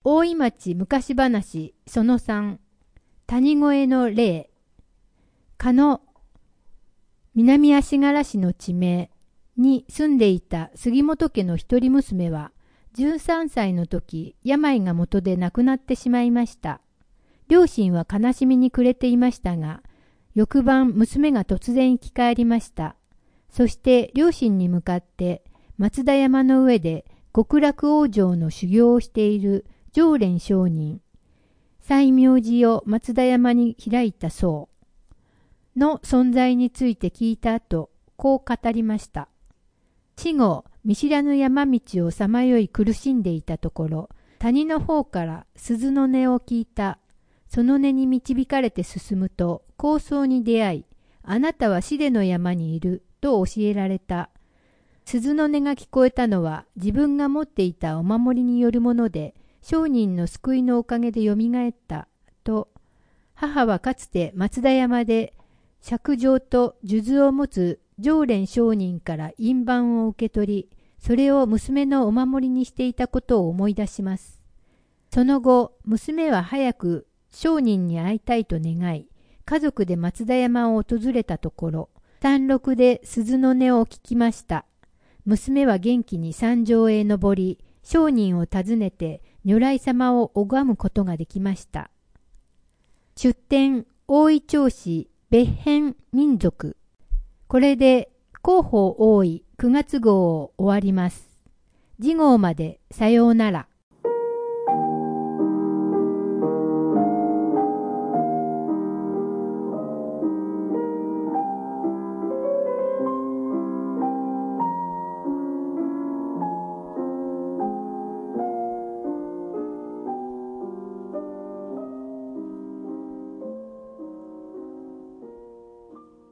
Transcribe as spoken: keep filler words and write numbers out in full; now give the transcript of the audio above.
大井町昔話そのさん、谷越の霊。かの南足柄市の地名に住んでいた杉本家の一人娘は、じゅうさんさいの時、病が元で亡くなってしまいました。両親は悲しみに暮れていましたが、翌晩娘が突然生き返りました。そして両親に向かって松田山の上で極楽往生の修行をしている常連上人、西明寺を松田山に開いた僧の存在について聞いた後、こう語りました。死後、見知らぬ山道をさまよい苦しんでいたところ、谷の方から鈴の音を聞いた。その音に導かれて進むと、高僧に出会い、あなたは死出の山にいると教えられた。鈴の音が聞こえたのは自分が持っていたお守りによるもので、上人の救いのおかげでよみがえったと。母はかつて松田山で釈上と数珠を持つ常連上人から印判を受け取り、それを娘のお守りにしていたことを思い出します。その後、娘は早く上人に会いたいと願い、家族で松田山を訪れたところ、山麓で鈴の音を聞きました。娘は元気に山上へ登り、上人を訪ねて如来様を拝むことができました。出典大井町市別編民族。これで広報大井くがつ号を終わります。次号までさようなら。